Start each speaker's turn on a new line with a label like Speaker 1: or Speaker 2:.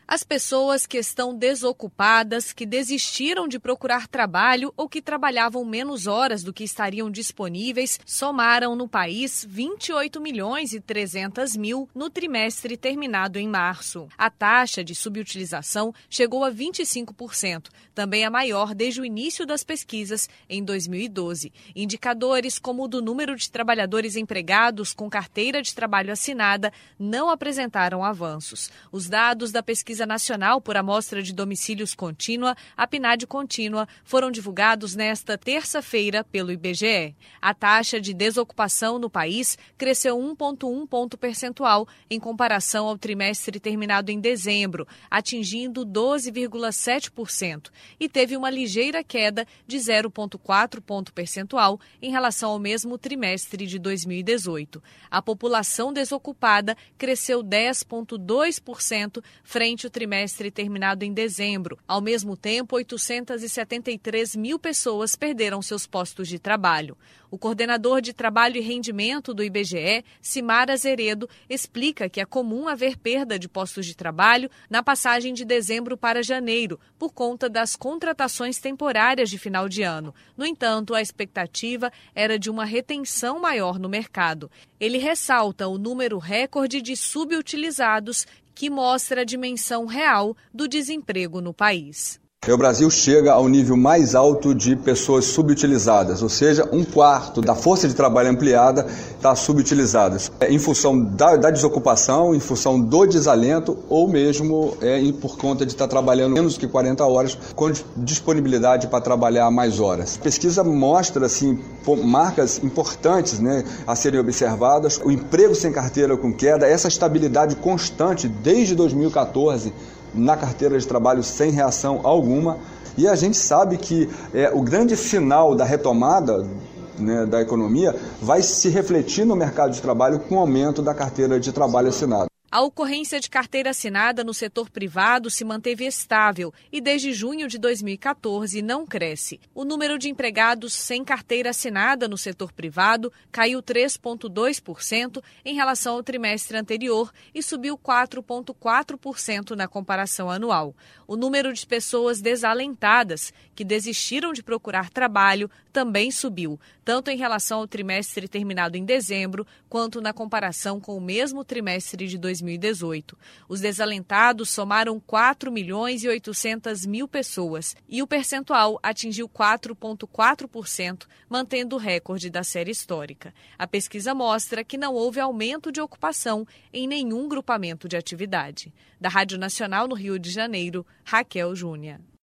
Speaker 1: As pessoas que estão desocupadas, que desistiram de procurar trabalho ou que trabalhavam menos horas do que estariam disponíveis, somaram no país 28.300.000 no trimestre terminado em março. A taxa de subutilização chegou a 25%, também a maior desde o início das pesquisas em 2012. Indicadores como o do número de trabalhadores empregados com carteira de trabalho assinada não apresentaram avanços. Os dados da Pesquisa Nacional por Amostra de Domicílios Contínua, a PNAD Contínua, foram divulgados nesta terça-feira pelo IBGE. A taxa de desocupação no país cresceu 1,1 ponto percentual em comparação ao trimestre terminado em dezembro, atingindo 12,7%, e teve uma ligeira queda de 0,4 ponto percentual em relação ao mesmo trimestre de 2018. A população desocupada cresceu 10,2% frente ao trimestre terminado em dezembro. Ao mesmo tempo, 873 mil pessoas perderam seus postos de trabalho. O coordenador de Trabalho e Rendimento do IBGE, Cimar Azeredo, explica que é comum haver perda de postos de trabalho na passagem de dezembro para janeiro, por conta das contratações temporárias de final de ano. No entanto, a expectativa era de uma retenção maior no mercado. Ele ressalta o número recorde de subutilizados, que mostra a dimensão real do desemprego no país.
Speaker 2: O Brasil chega ao nível mais alto de pessoas subutilizadas, ou seja, 1/4 da força de trabalho ampliada está subutilizada, em função da desocupação, em função do desalento ou mesmo por conta de estar trabalhando menos que 40 horas com disponibilidade para trabalhar mais horas. A pesquisa mostra marcas importantes a serem observadas, o emprego sem carteira com queda, essa estabilidade constante desde 2014, na carteira de trabalho sem reação alguma, e a gente sabe que o grande final da retomada da economia vai se refletir no mercado de trabalho com o aumento da carteira de trabalho assinada.
Speaker 1: A ocorrência de carteira assinada no setor privado se manteve estável e desde junho de 2014 não cresce. O número de empregados sem carteira assinada no setor privado caiu 3,2% em relação ao trimestre anterior e subiu 4,4% na comparação anual. O número de pessoas desalentadas que desistiram de procurar trabalho também subiu, tanto em relação ao trimestre terminado em dezembro, quanto na comparação com o mesmo trimestre de 2018. Os desalentados somaram 4.800.000 pessoas e o percentual atingiu 4,4%, mantendo o recorde da série histórica. A pesquisa mostra que não houve aumento de ocupação em nenhum grupamento de atividade. Da Rádio Nacional no Rio de Janeiro, Raquel Júnior.